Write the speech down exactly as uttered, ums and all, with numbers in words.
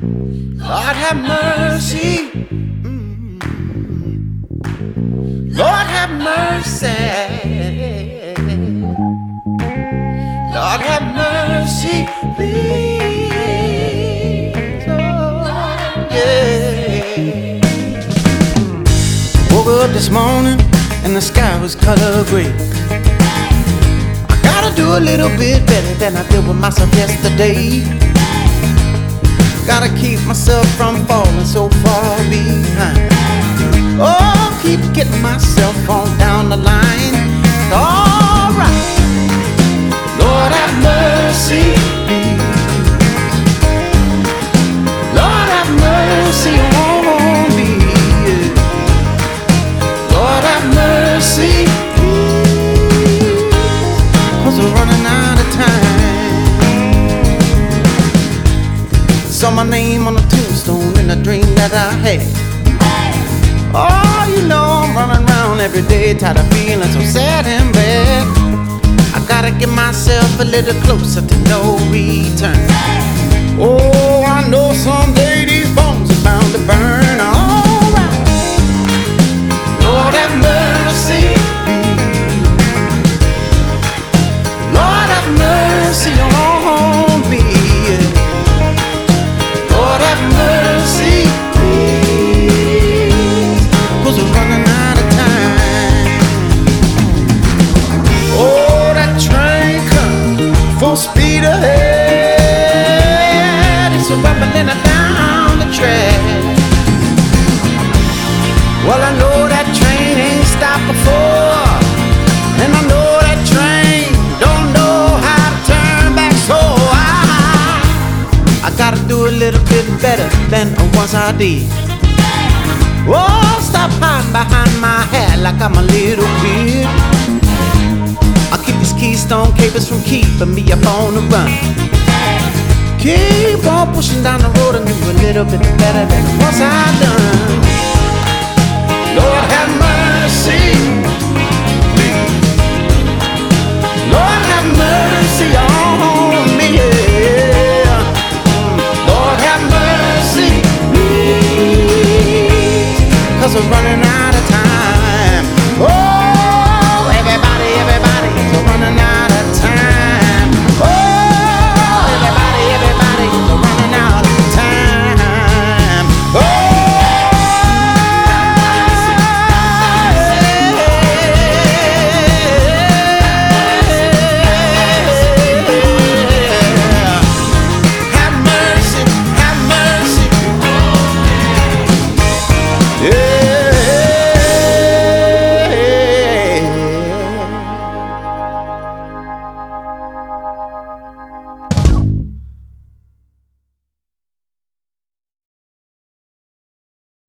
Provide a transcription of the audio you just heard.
Lord have mercy. Mm. Lord have mercy. Lord have mercy, please. Oh, yeah. Woke up this morning and the sky was color gray. I gotta do a little bit better than I did with myself yesterday. Gotta keep myself from falling so far behind. Oh, keep getting myself on down the line. It's alright. Lord have mercy. Lord have mercy on me. Lord have mercy. Cause we're running out of time. Saw my name on a tombstone in a dream that I had. Oh, you know I'm running around every day, tired of feeling so sad and bad. I gotta get myself a little closer to no return. Oh, I know someday these bones are bound to burn. Alright. Lord have mercy. Lord have mercy on me. Lord have mercy, please. Cause we're running out of time. Oh, that train comes full speed ahead. It's a rumbling down the track. Well, I know that train ain't stopped before, and I know that train don't know how to turn back. So I, I gotta do a little bit better than once I did. Oh, stop hiding behind my hat like I'm a little kid. I'll keep these keystone capers from keeping me up on the run. Keep on pushing down the road and do a little bit better than once I've done.